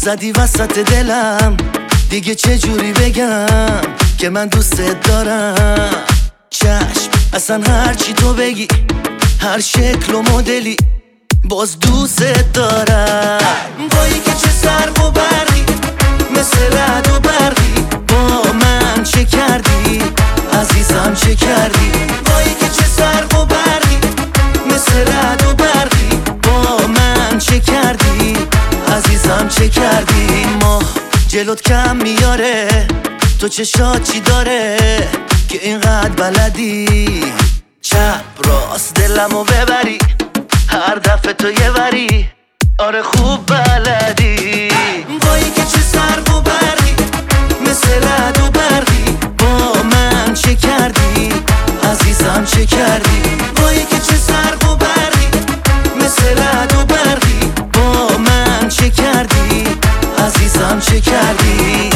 زدی وسط دلم، دیگه چه جوری بگم که من دوستت دارم. چشم اصلا هرچی تو بگی، هر شکل و مدلی، باز دوستت دارم. وای که چه سرق و برقی، مثل رعد و برقی، با من چه کردی عزیزم چه کردی. وای که چه سرق و برقی، مثل رعد و برقی، با من چه کردی عزیزم چه کردی. ماه جلوت کم میاره، تو چشات چی داره که اینقدر بلدی چپ راست دلمو ببری، هر دفعه تو یه وری، آره خوب بلدی. وای که چه سرق و برقی، مثل رعد و برقی، با من چه کردی عزیزم چه کردی. وای که چه سرق و برقی، مثل رعد و برقی، با من چه کردی عزیزم چه کردی.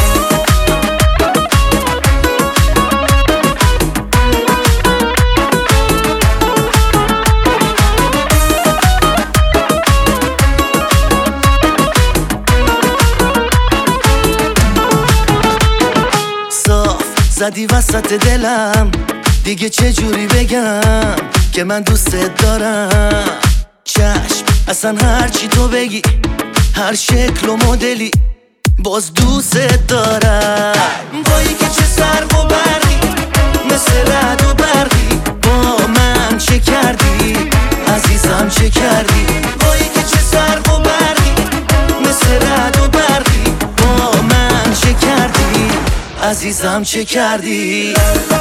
زدی وسط دلم، دیگه چه جوری بگم که من دوستت دارم. چشم اصلا هرچی تو بگی، هر شکل و مدلی، باز دوستت دارم. وای که چه سرق و برقی، مثل رعد و برقی، با من چه کردی عزیزم چه کردی. وای که چه سرق و برقی، مثل رعد و برقی، با من چه کردی عزیزم چه کردی.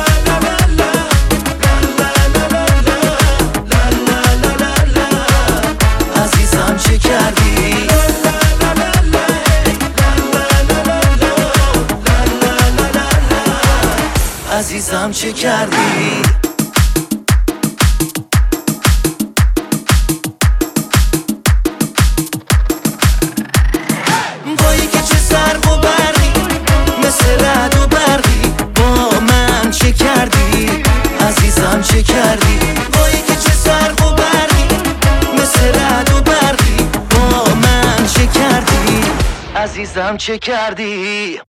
عزیزم چه کردی. عزیزم چه کردی. وای که چه سرق و برقی، مثل رعد و برقی، با من چه کردی عزیزم چه کردی. وای که چه سرق و برقی، مثل رعد و برقی، با من چه کردی عزیزم چه کردی.